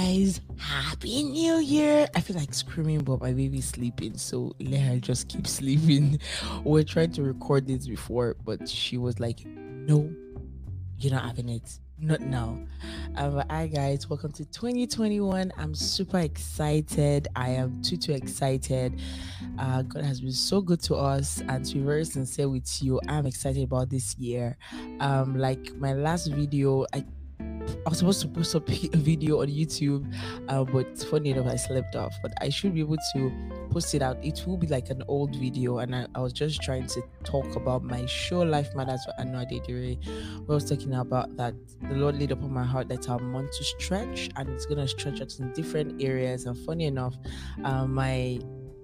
guys, happy new year. I feel like screaming, but my baby's sleeping, so let her just keep sleeping. We're trying to record this before, but she was like, no, you're not having it, not now. Hi guys, welcome to 2021. I'm super excited. I am too excited. God has been so good to us, and to be very sincere with you, I'm excited about this year. Like my last video, I was supposed to post a video on YouTube, but funny enough, I slept off. But I should be able to post it out. It will be like an old video, and I was just trying to talk about my show Life Matters with Anu Adedire. We was talking about that the Lord laid upon my heart that I want to stretch, and it's gonna stretch out in different areas. And funny enough, my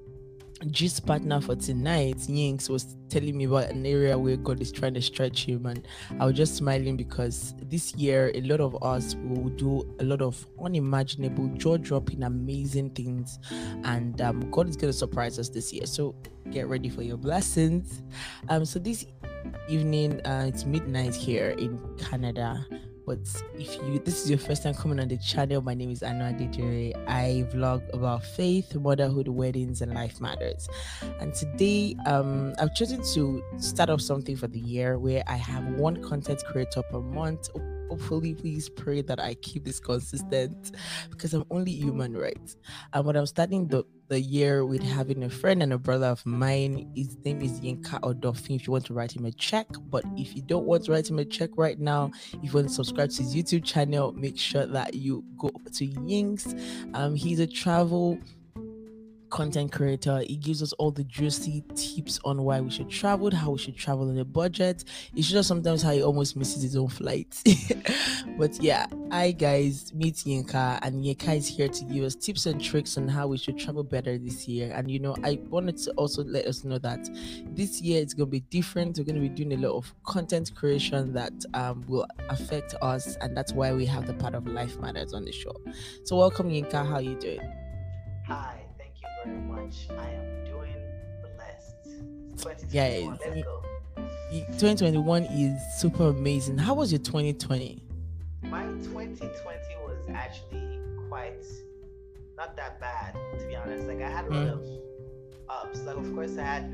gist partner for tonight, Yinks, was telling me about an area where God is trying to stretch him, and I was just smiling because this year a lot of us will do a lot of unimaginable, jaw-dropping, amazing things, and God is going to surprise us this year. So get ready for your blessings. So this evening, it's midnight here in Canada. But if this is your first time coming on the channel, my name is Anu Adedire. I vlog about faith, motherhood, weddings, and life matters. And today, I've chosen to start off something for the year where I have one content creator per month. Hopefully, please pray that I keep this consistent because I'm only human, right? But I'm starting the year with having a friend and a brother of mine. His name is Yinka Odofin. If you want to write him a check, but if you don't want to write him a check right now, if you want to subscribe to his YouTube channel, make sure that you go to Yinks. He's a travel content creator. He gives us all the juicy tips on why we should travel, how we should travel on a budget. It's just sometimes how he almost misses his own flights. But yeah, hi guys, meet Yinka, and Yinka is here to give us tips and tricks on how we should travel better this year. And I wanted to also let us know that this year it's going to be different. We're going to be doing a lot of content creation that will affect us, and that's why we have the part of Life Matters on the show. So welcome Yinka, how are you doing? Hi, thank you very much. I am doing blessed. 2021, Guys, let's go. 2021 is super amazing. How was your 2020? My 2020 was actually quite not that bad, to be honest. Like I had a lot of ups. Like of course I had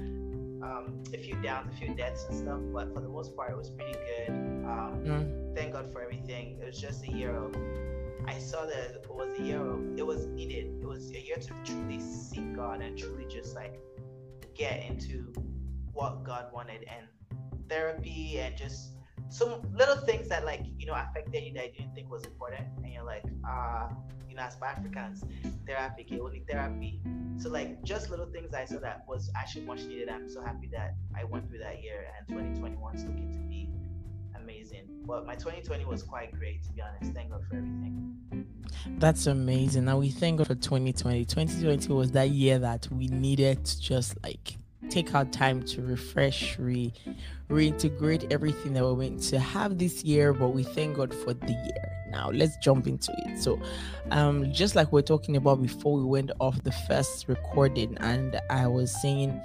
a few downs, a few deaths and stuff, but for the most part it was pretty good. Thank God for everything. It was just a year of I saw that it was a year of it was needed. It was a year to truly seek God and truly just like get into what God wanted, and therapy and just some little things that affected you that you didn't think was important, and you're like as Africans, therapy, only therapy. So like just little things I saw that was actually much needed. I'm so happy that I went through that year, and 2021 is looking to be amazing. But my 2020 was quite great, to be honest. Thank God for everything. That's amazing. Now we thank God for 2020. 2020 was that year that we needed to just like take our time to refresh, reintegrate everything that we're going to have this year. But we thank God for the year. Now let's jump into it. So just like we're talking about before we went off the first recording, and I was saying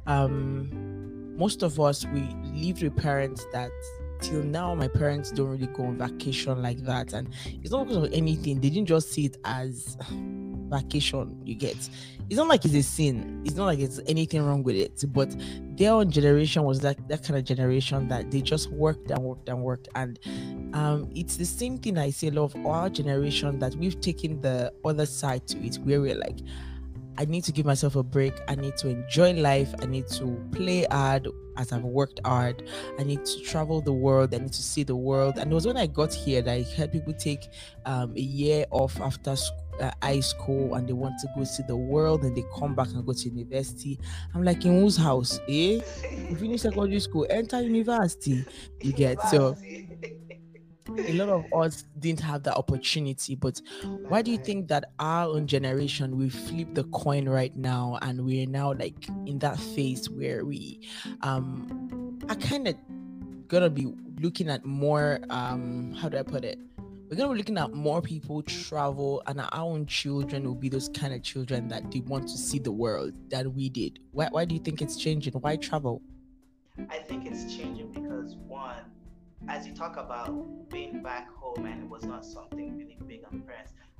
most of us, we live with parents that till now my parents don't really go on vacation like that, and it's not because of anything. They didn't just see it as vacation. You get, it's not like it's a sin, it's not like it's anything wrong with it, but their own generation was that kind of generation that they just worked and it's the same thing I see a lot of our generation, that we've taken the other side to it, where we're like, I need to give myself a break. I need to enjoy life. I need to play hard as I've worked hard. I need to travel the world. I need to see the world. And it was when I got here that I heard people take a year off after high school, and they want to go see the world, and they come back and go to university. I'm like, in whose house? You finish secondary school, enter university. You get so. A lot of us didn't have that opportunity, but why do you think that our own generation, we flip the coin right now, and we're now like in that phase where we are kind of gonna be looking at more how do I put it, we're gonna be looking at more people travel, and our own children will be those kind of children that they want to see the world that we did. Why do you think it's changing? Why travel? I think it's changing because as you talk about being back home and it was not something really big on the parents,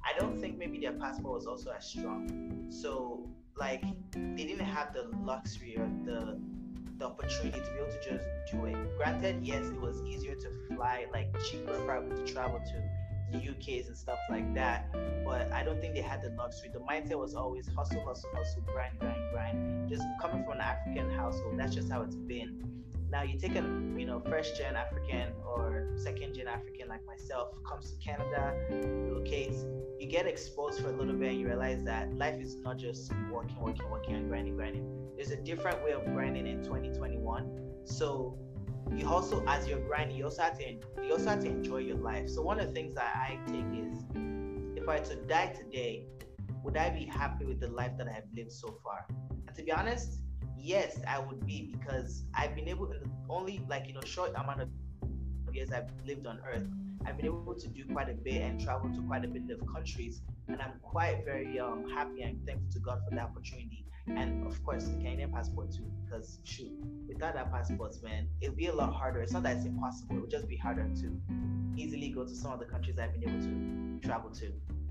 I don't think maybe their passport was also as strong. So like they didn't have the luxury or the opportunity to be able to just do it. Granted, yes, it was easier to fly, like cheaper probably to travel to the UKs and stuff like that. But I don't think they had the luxury. The mindset was always hustle, hustle, hustle, grind, grind, grind. Just coming from an African household, that's just how it's been. Now you take a first gen African or second gen African like myself, comes to Canada, relocates, you get exposed for a little bit and you realize that life is not just working, working, working and grinding, grinding. There's a different way of grinding in 2021. So you also, as you're grinding, you also have to enjoy your life. So one of the things that I take is, if I were to die today, would I be happy with the life that I have lived so far? And to be honest, yes, I would be, because I've been able, in the only short amount of years I've lived on Earth, I've been able to do quite a bit and travel to quite a bit of countries, and I'm quite very happy and thankful to God for that opportunity. And of course, the Canadian passport too, because shoot, without that passport, man, it'll be a lot harder. It's not that it's impossible; it would just be harder to easily go to some of the countries I've been able to travel to.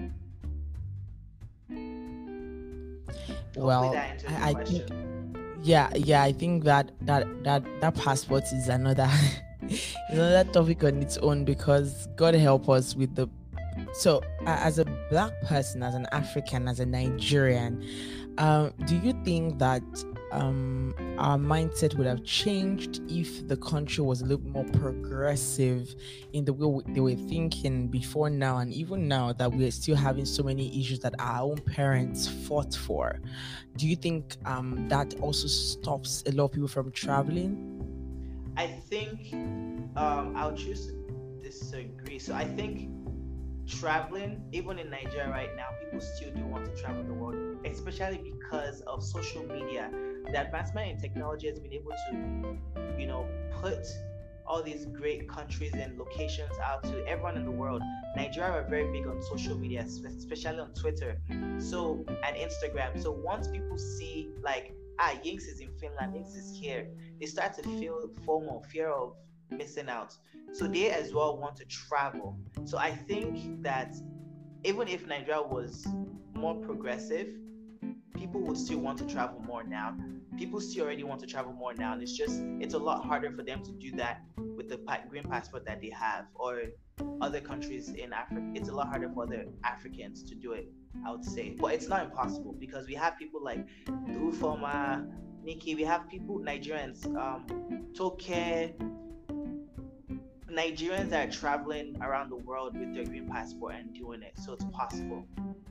Well, I think, yeah, I think that passport is another another topic on its own, because God help us with the. So, as a Black person, as an African, as a Nigerian, do you think that our mindset would have changed if the country was a little more progressive in the way they were thinking before now, and even now that we are still having so many issues that our own parents fought for? Do you think that also stops a lot of people from traveling? I think I'll choose to disagree. So I think traveling, even in Nigeria right now, people still do want to travel the world, especially because of social media. The advancement in technology has been able to, put all these great countries and locations out to everyone in the world. Nigeria are very big on social media, especially on Twitter, and Instagram. So once people see Yinks is in Finland, Yinks is here, they start to feel FOMO, fear of missing out. So they as well want to travel. So I think that even if Nigeria was more progressive, people would still want to travel more now. People still already want to travel more now. And it's a lot harder for them to do that with the green passport that they have, or other countries in Africa. It's a lot harder for other Africans to do it, I would say. But it's not impossible, because we have people like Ufoma, Nikki, we have people, Nigerians, Toke, Nigerians that are traveling around the world with their green passport and doing it. So it's possible.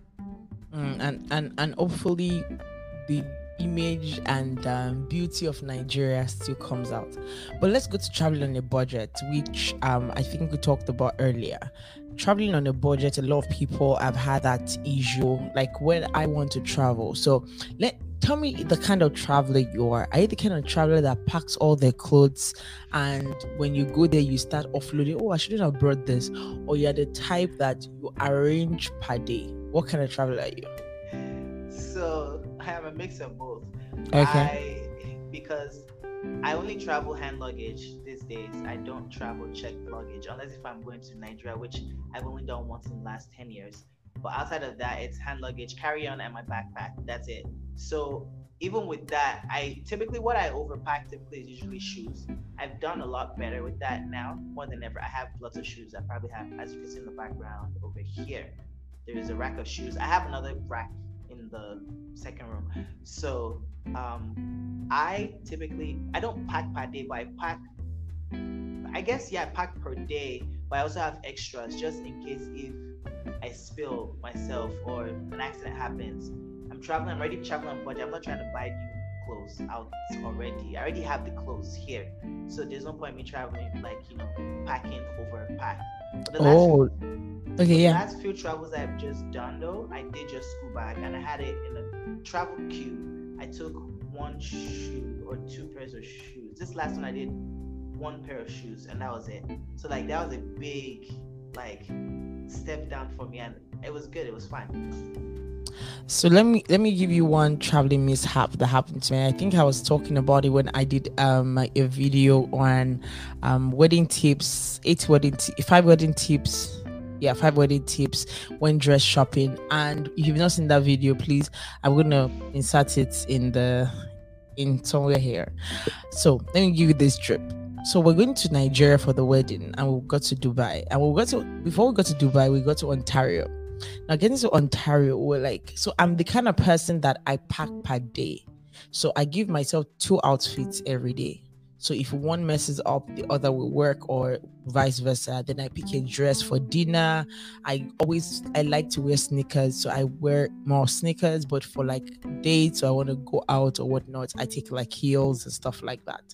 And hopefully the image and beauty of Nigeria still comes out. But let's go to traveling on a budget, which I think we talked about earlier. Traveling on a budget, a lot of people have had that issue, like when I want to travel. So tell me the kind of traveler you are. Are you the kind of traveler that packs all their clothes, and when you go there you start offloading, oh, I shouldn't have brought this? Or you're the type that you arrange per day? What kind of traveler are you? So I am a mix of both. Okay. Because I only travel hand luggage these days. I don't travel checked luggage, unless if I'm going to Nigeria, which I've only done once in the last 10 years. But outside of that, it's hand luggage, carry-on, and my backpack. That's it. So even with that, what I overpack typically is usually shoes. I've done a lot better with that now, more than ever. I have lots of shoes. I probably have, as you can see in the background over here, there is a rack of shoes. I have another rack in the second room. So I don't pack per day, but I pack per day, but I also have extras just in case if I spill myself or an accident happens. I'm already traveling on budget. I'm not trying to buy new clothes out already. I already have the clothes here. So there's no point in me traveling, packing over pack. The last few travels I've just done though, I did just school bag, and I had it in a travel queue. I took one shoe or two pairs of shoes. This last one I did one pair of shoes, and that was it. So that was a big step down for me, and it was good. It was fine. So let me give you one traveling mishap that happened to me. I think I was talking about it when I did a video on wedding tips, 5 wedding tips. 5 wedding tips when dress shopping. And if you've not seen that video, please, I'm gonna insert it in somewhere here. So let me give you this trip. So we're going to Nigeria for the wedding, and we got to Dubai. And before we got to Dubai, we got to Ontario. Now getting to Ontario, we're like, so I'm the kind of person that I pack per day. So I give myself 2 outfits every day. So if one messes up, the other will work, or vice versa. Then I pick a dress for dinner. I like to wear sneakers, so I wear more sneakers. But for like dates, or I want to go out or whatnot, I take like heels and stuff like that.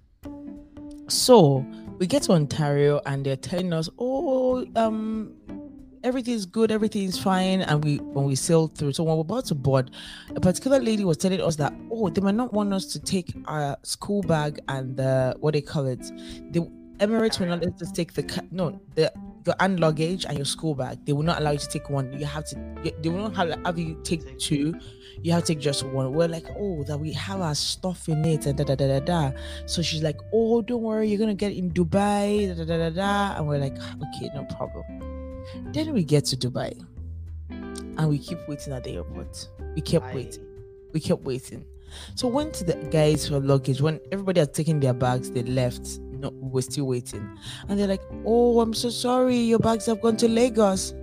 So we get to Ontario, and they're telling us, "Oh, everything's good, everything's fine." And when we sailed through, so when we're about to board, a particular lady was telling us that, oh, they might not want us to take our school bag and the what they call it, the Emirates will not let us take your hand luggage and your school bag. They will not allow you to take one. They will not have you take two. You have to take just one. We're like, oh, that we have our stuff in it and da da da da da. So she's like, oh, don't worry, you're gonna get in Dubai, da da da da. And we're like, okay, no problem. Then we get to Dubai, and we keep waiting at the airport. We kept waiting. So went to the guys for luggage. When everybody had taken their bags, they left. No, we were still waiting, and they're like, "Oh, I'm so sorry, your bags have gone to Lagos."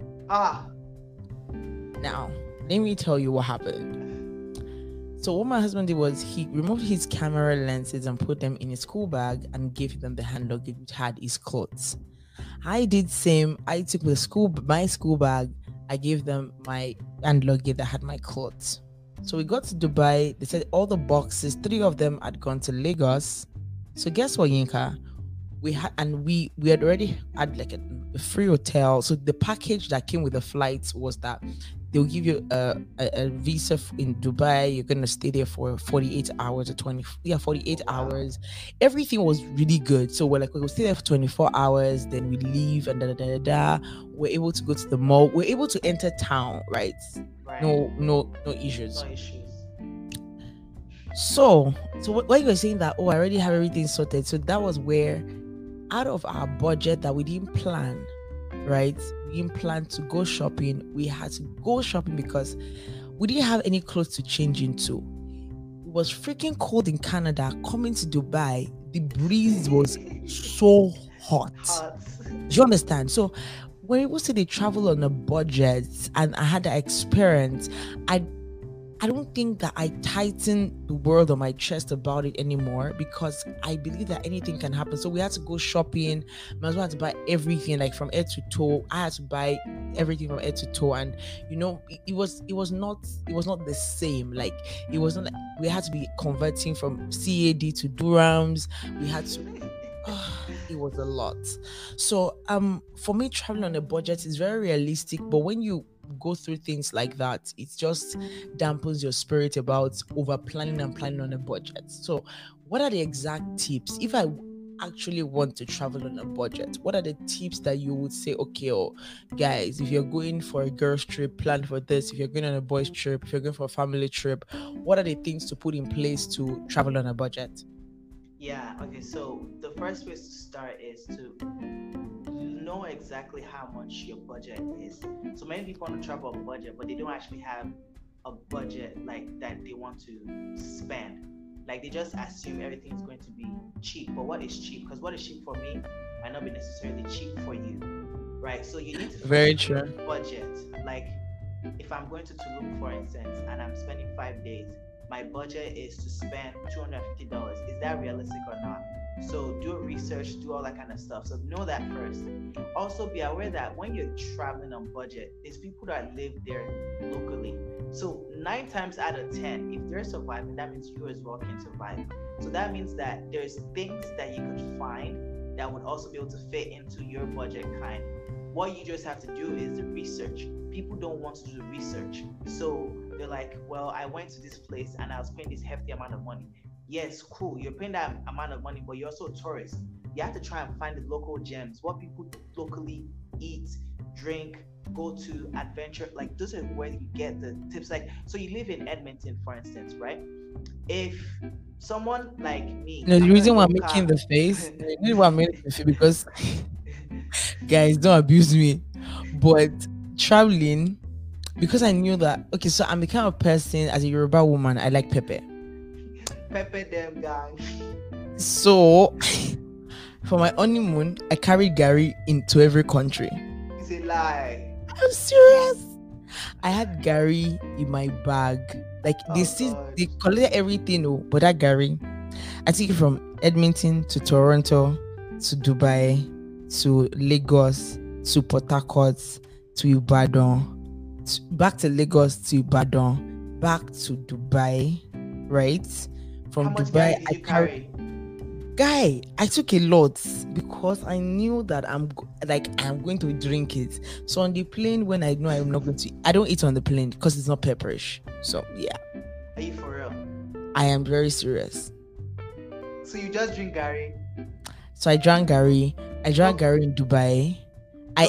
Now, let me tell you what happened. So what my husband did was he removed his camera lenses and put them in his school bag and gave them the hand luggage which had his clothes. I did same. I took my school bag. I gave them my hand luggage that had my clothes. So we got to Dubai. They said all the boxes, 3 of them had gone to Lagos. So guess what, Yinka? We had already had like a free hotel. So the package that came with the flights was that they'll give you a visa in Dubai. You're gonna stay there for 48 hours or 48 hours. Everything was really good. So we'll stay there for 24 hours, then we leave and da. We're able to go to the mall. We're able to enter town, right? No issues. So when you were saying that, oh, I already have everything sorted. So that was where, out of our budget that we didn't plan, right? We didn't plan to go shopping. We had to go shopping because we didn't have any clothes to change into. It was freaking cold in Canada. Coming to Dubai, the breeze was so hot. Do you understand? So when people say they travel on a budget, and I had that experience, I don't think that I tighten the world on my chest about it anymore, because I believe that anything can happen. So we had to go shopping. My husband had to buy everything, like from head to toe. I had to buy everything from head to toe, and it was not the same. Like it was not like we had to be converting from CAD to dirhams. We had to. It was a lot. So for me, traveling on a budget is very realistic, but when you go through things like that, it just dampens your spirit about over planning and planning on a budget. So what are the exact tips if I actually want to travel on a budget? What are the tips that you would say, okay, guys, if you're going for a girls trip, plan for this. If you're going on a boys trip, if you're going for a family trip, what are the things to put in place to travel on a budget? Yeah, okay, so the first place to start is to know exactly how much your budget is. So many people want to travel on budget, but they don't actually have a budget like that they want to spend. Like they just assume everything is going to be cheap. But what is cheap? Because what is cheap for me might not be necessarily cheap for you, right? So you need to very true budget. Like if I'm going to Tulum, for instance, and I'm spending 5 days, my budget is to spend $250. Is that realistic or not? So do research, do all that kind of stuff. So know that first. Also be aware that when you're traveling on budget, there's people that live there locally. So 9 times out of 10, if they're surviving, that means you as well can survive. So that means that there's things that you could find that would also be able to fit into your budget kind. What you just have to do is the research. People don't want to do the research. So they're like, well, I went to this place and I was paying this hefty amount of money. Yes, cool. You're paying that amount of money, but you're also a tourist. You have to try and find the local gems, what people locally eat, drink, go to, adventure. Like those are where you get the tips. Like, so you live in Edmonton, for instance, right? If someone like me, the reason why I'm making the face, because guys, don't abuse me. But traveling, because I knew that, okay, so I'm the kind of person, as a Yoruba woman, I like pepper. Pepper them, gang. So for my honeymoon, I carried Gary into every country. It's a lie. I'm serious. I had Gary in my bag. Like they collect everything, but that Gary, I took it from Edmonton to Toronto to Dubai to Lagos to Port Harcourt to Ibadan, back to Lagos to Ibadan, back to Dubai, right? From How much Dubai, did you carry? Guy, I took a lot because I knew that I'm going to drink it. So on the plane, when I know I'm not going to, I don't eat on the plane because it's not pepperish. So yeah. Are you for real? I am very serious. So you just drink Gary? So I drank Gary. I drank Gary in Dubai. I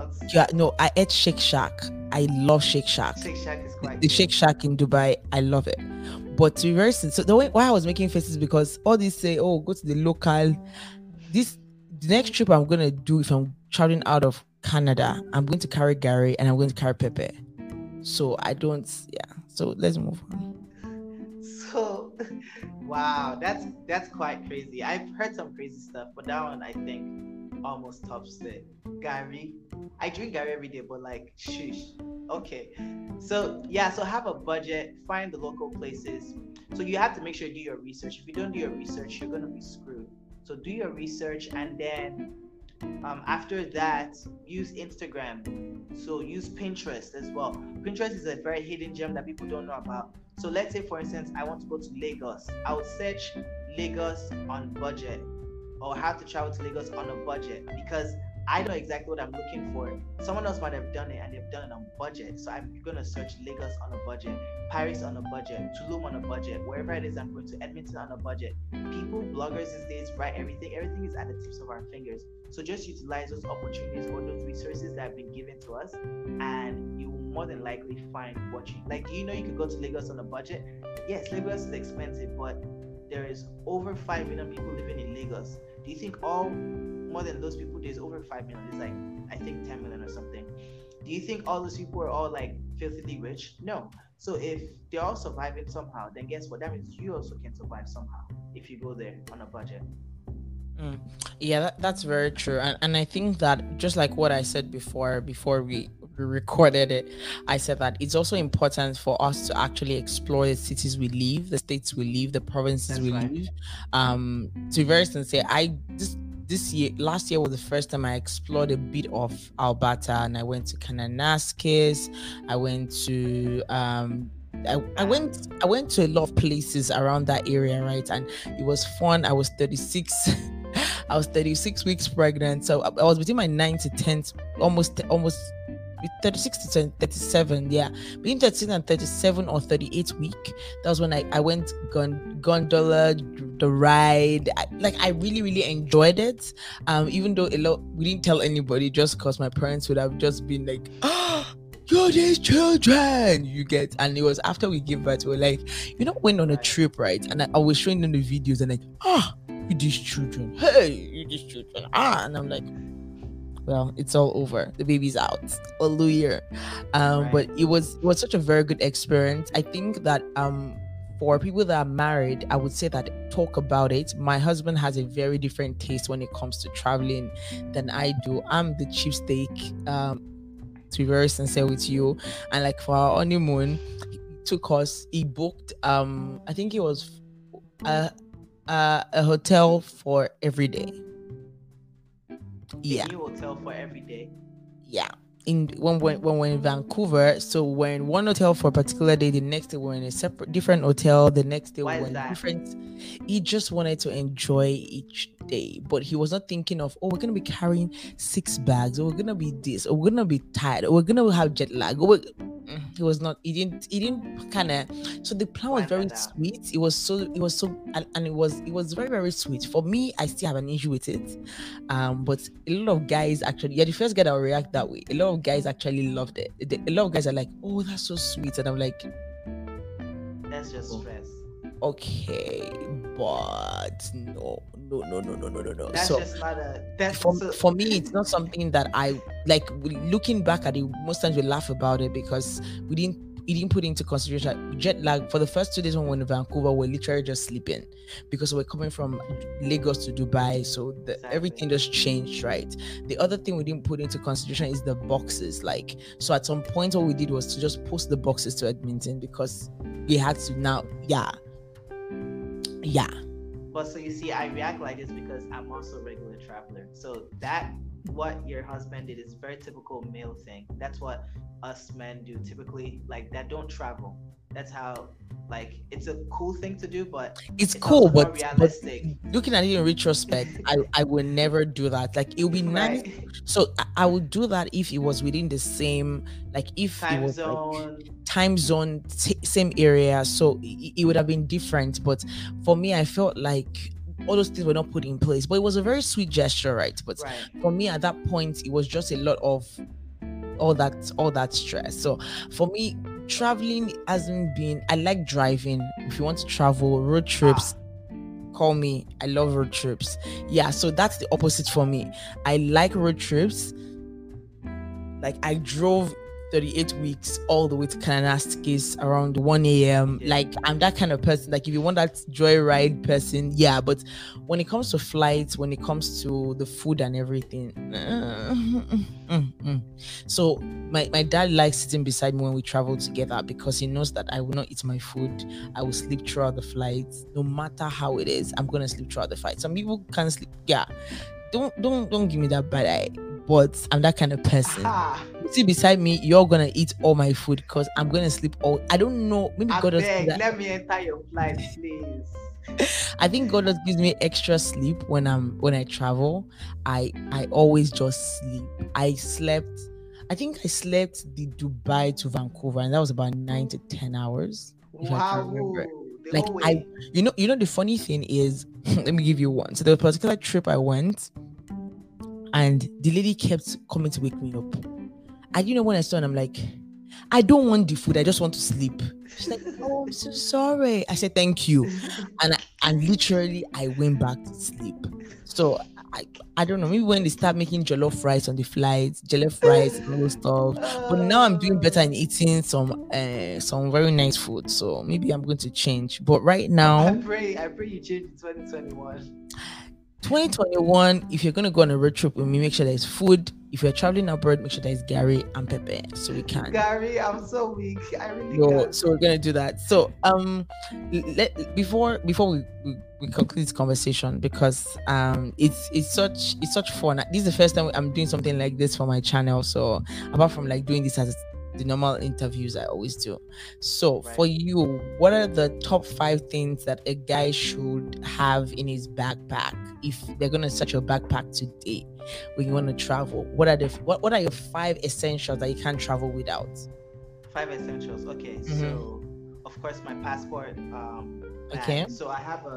ate Shake Shack. I love Shake Shack. Shake Shack is quite the Shake Shack in Dubai. I love it. But to be very sincere, so the way why I was making faces because all these say, oh, go to the local. The next trip I'm gonna do if I'm traveling out of Canada, I'm going to carry Gary and I'm going to carry Pepe. So I don't, yeah. So let's move on. So, wow, that's quite crazy. I've heard some crazy stuff, but that one I think almost tops it. Gary, I drink Gary every day, but like, shush. Okay, so yeah, so have a budget, find the local places. So you have to make sure you do your research. If you don't do your research, you're gonna be screwed. So do your research, and then after that, use Instagram. So use Pinterest as well. Pinterest is a very hidden gem that people don't know about. So let's say, for instance, I want to go to Lagos. I would search Lagos on budget, or how to travel to Lagos on a budget, because I know exactly what I'm looking for. Someone else might have done it and they've done it on budget. So I'm going to search Lagos on a budget, Paris on a budget, Tulum on a budget, wherever it is I'm going to, Edmonton on a budget. People, bloggers these days, write everything. Everything is at the tips of our fingers. So just utilize those opportunities or those resources that have been given to us, and you will more than likely find what you like. Do you know you could go to Lagos on a budget? Yes, Lagos is expensive, but there is over 5 million people living in Lagos. Do you think more than those people, there's over 5 million, there's like, I think 10 million or something. Do you think all those people are all like filthily rich? No. So if they're all surviving somehow, then guess what? That means you also can survive somehow if you go there on a budget. Yeah, that's very true. And I think that just like what I said before we recorded it, I said that it's also important for us to actually explore the cities we live, the states we live, the provinces we live. To be very sincere, last year was the first time I explored a bit of Alberta, and I went to Kananaskis. I went to I went to a lot of places around that area, right? And it was fun. I was 36 I was 36 weeks pregnant, so I was between my 9th to 10th, almost 36 to 37, yeah, between 36 and 37 or 38 week. That was when I went gondola, the ride. I really enjoyed it, even though we didn't tell anybody, just because my parents would have just been like, oh, you're these children, you get. And it was after we gave birth, we were like, went on a trip, right? And I was showing them the videos and like, you these children, hey, you these children, and I'm like, well, it's all over. The baby's out. Hallelujah. But it was such a very good experience. I think that for people that are married, I would say that talk about it. My husband has a very different taste when it comes to traveling than I do. I'm the cheapskate, to be very sincere with you. And like for our honeymoon, he booked I think it was a hotel for every day. Yeah. A new hotel for every day. Yeah. When we're in Vancouver, so we're in one hotel for a particular day, the next day we're in a different hotel, the next day we're in different. He just wanted to enjoy each day, but he was not thinking of, we're gonna be carrying 6 bags, or we're gonna be this, or we're gonna be tired, or we're gonna have jet lag. He was not. He didn't kind of. So the plan was very sweet. It was so, and it was very, very sweet. For me, I still have an issue with it. But a lot of guys actually, the first guy that will react that way. A lot of guys actually loved it. A lot of guys are like, oh, that's so sweet, and I'm like, that's just stress. Okay, but no. That's so just not for me, it's not something that I like looking back at it, most times we laugh about it because it didn't put into consideration jet lag. For the first 2 days when we were in Vancouver, we're literally just sleeping because we're coming from Lagos to Dubai, so everything just changed, right? The other thing we didn't put into consideration is the boxes. Like, so at some point what we did was to just post the boxes to Edmonton because we had to now. Yeah. But so you see, I react like this because I'm also a regular traveler. So that what your husband did is very typical male thing. That's what us men do typically, like that don't travel. That's how, like, it's a cool thing to do, but it's cool, but realistic. But looking at it in retrospect, I would never do that. Like, it would be nice. Right. So I would do that if it was within the same, like, if time it was zone. Like, time zone, same area, so it would have been different. But for me, I felt like all those things were not put in place, but it was a very sweet gesture, right? But for me at that point, it was just a lot of all that stress. So for me, traveling hasn't been, I like driving. If you want to travel, road trips, call me. I love road trips. Yeah, so that's the opposite for me. I like road trips. Like, I drove 38 weeks all the way to Kananaskis around 1 a.m. Like, I'm that kind of person. Like, if you want that joyride person, yeah. But when it comes to flights, when it comes to the food and everything, so my dad likes sitting beside me when we travel together because he knows that I will not eat my food. I will sleep throughout the flight, no matter how it is. I'm gonna sleep throughout the flight. Some people can't sleep. Yeah, don't give me that bad eye. But I'm that kind of person. You sit beside me, you're gonna eat all my food because I'm gonna sleep all. I don't know. Maybe God does. Let me enter your flight, please. I think God just gives me extra sleep when I travel. I always just sleep. I slept the Dubai to Vancouver, and that was about 9 to 10 hours. Wow. Like, you know the funny thing is, let me give you one. So there was a particular trip I went, and the lady kept coming to wake me up. And when I saw her, I'm like, I don't want the food, I just want to sleep. She's like, oh, I'm so sorry. I said, thank you. And literally I went back to sleep. So I don't know, maybe when they start making jollof rice on the flights, jollof rice and all stuff. But now I'm doing better in eating some very nice food. So maybe I'm going to change. But right now, I pray you change in 2021. 2021, if you're going to go on a road trip with me, make sure there's food. If you're traveling abroad, make sure there's Gary and Pepe, so we can. Gary, I'm so weak. I really can't. So we're going to do that. So before we conclude this conversation, because it's such fun. This is the first time I'm doing something like this for my channel. So apart from like doing this as the normal interviews I always do. So for you, what are the top 5 things that a guy should have in his backpack if they're gonna search your backpack today when you want to travel? What are your 5 essentials that you can't travel without? 5 essentials. Okay. Mm-hmm. So of course my passport. Okay. So I have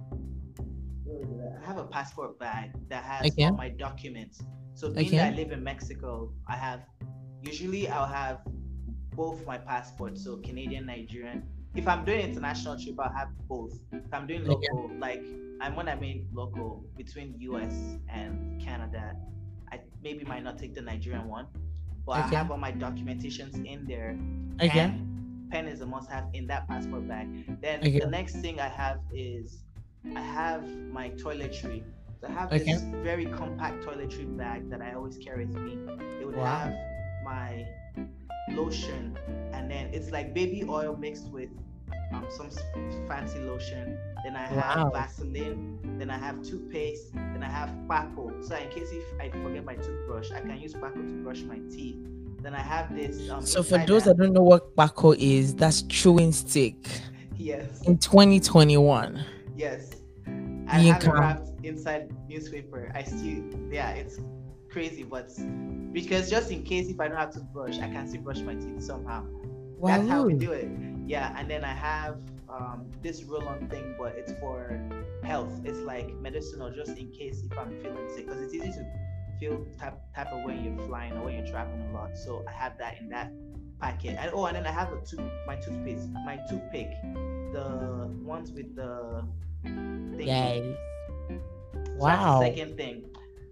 a passport bag that has all my documents. So being that I live in Mexico, I'll have both my passports, so Canadian, Nigerian. If I'm doing international trip, I'll have both. If I'm doing local, when I mean local between US and Canada, I maybe might not take the Nigerian one, but I have all my documentations in there. Pen is a must-have in that passport bag. Then the next thing I have is I have my toiletry. So I have this very compact toiletry bag that I always carry with me. It would have my lotion, and then it's like baby oil mixed with some fancy lotion. Then I have Vaseline. Then I have toothpaste. Then I have Paco. So in case if I forget my toothbrush, I can use Paco to brush my teeth. Then I have this. So for those that don't know what Paco is, that's chewing stick. Yes. In 2021. Yes. I have it wrapped inside newspaper. It's crazy, but because just in case if I don't have to brush, I can still brush my teeth somehow. Wow. That's how we do it. Yeah, and then I have this roll-on thing, but it's for health. It's like medicinal, just in case if I'm feeling sick, because it's easy to feel type of when you're flying or when you're traveling a lot. So I have that in that packet. And then I have my toothpaste, my toothpick, the ones with the thing. Yes. So wow. That's the second thing.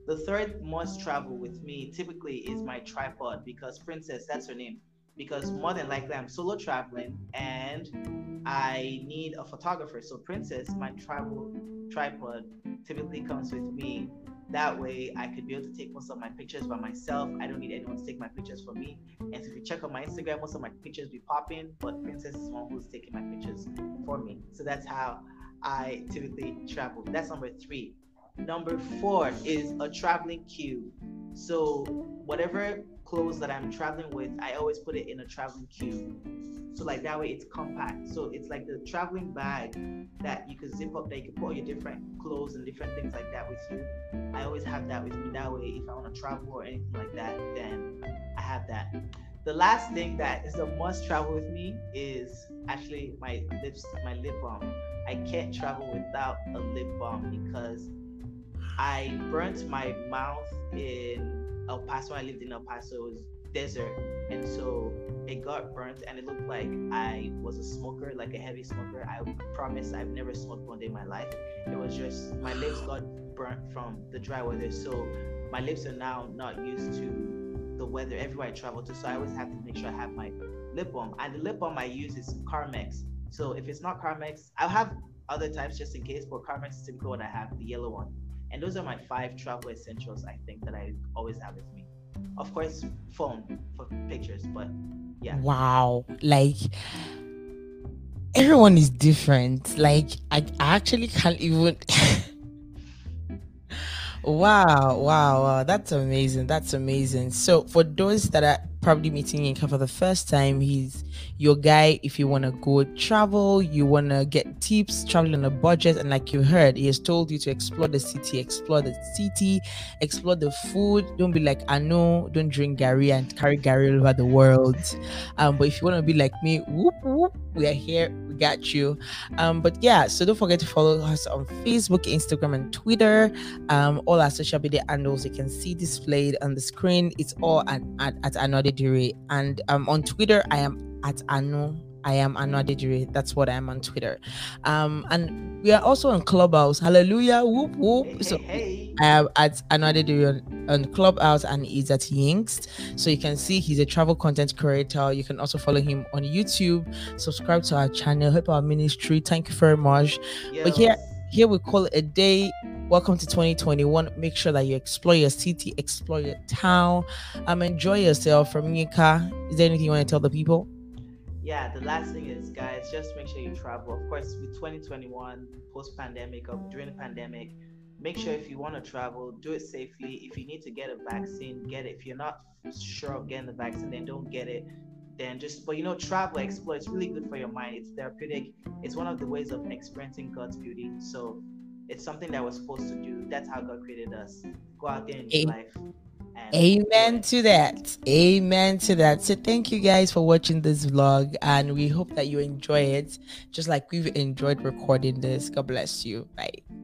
The third must travel with me typically is my tripod, because Princess, that's her name. Because more than likely I'm solo traveling and I need a photographer. So Princess, my travel tripod, typically comes with me. That way I could be able to take most of my pictures by myself. I don't need anyone to take my pictures for me. And so if you check on my Instagram, most of my pictures be popping, but Princess is one who's taking my pictures for me. So that's how I typically travel. That's number three. Number four is a traveling queue. So whatever clothes that I'm traveling with, I always put it in a traveling queue. So like that way it's compact. So it's like the traveling bag that you can zip up, that you can put all your different clothes and different things like that with you. I always have that with me. That way if I want to travel or anything like that, then I have that. The last thing that is a must travel with me is actually my lip balm. I can't travel without a lip balm because I burnt my mouth in El Paso. I lived in El Paso. It was desert, and so it got burnt, and it looked like I was a smoker, like a heavy smoker. I promise I've never smoked one day in my life. It was just my lips got burnt from the dry weather, so my lips are now not used to the weather everywhere I travel to. So I always have to make sure I have my lip balm, and the lip balm I use is Carmex. So if it's not Carmex, I'll have other types just in case, but Carmex is typically what I have, the yellow one. And those are my five travel essentials, I think, that I always have with me. Of course, phone for pictures, but yeah. Wow. Like everyone is different. Like I actually can't even wow. That's amazing. That's amazing. So for those that are probably meeting Yinka for the first time, he's your guy. If you want to go travel, you want to get tips, travel on a budget, and like you heard, he has told you to explore the city, explore the food. Don't be like, I know, don't drink Gary and carry Gary all over the world. But if you want to be like me, whoop whoop, we are here, we got you. But yeah, so don't forget to follow us on Facebook, Instagram, and Twitter. All our social media handles you can see displayed on the screen. It's all at Anodedire. And on Twitter, I am at Anu. I am Anodedire. That's what I am on Twitter. And we are also on Clubhouse. Hallelujah. Whoop whoop. I am at Anodedire on Clubhouse, and he's at Yinks. So you can see he's a travel content creator. You can also follow him on YouTube. Subscribe to our channel. Help our ministry. Thank you very much. Yes. But here we call it a day. Welcome to 2021. Make sure that you explore your city, explore your town, enjoy yourself. From Yinka, is there anything you want to tell the people? Yeah, the last thing is, guys, just make sure you travel. Of course, with 2021, post-pandemic or during the pandemic, make sure if you want to travel, do it safely. If you need to get a vaccine, get it. If you're not sure of getting the vaccine, then don't get it. But travel, explore. It's really good for your mind. It's therapeutic. It's one of the ways of experiencing God's beauty. So it's something that we're supposed to do. That's how God created us. Go out there and live life. Amen to that. Amen to that. So thank you guys for watching this vlog, and we hope that you enjoy it just like we've enjoyed recording this. God bless you. Bye.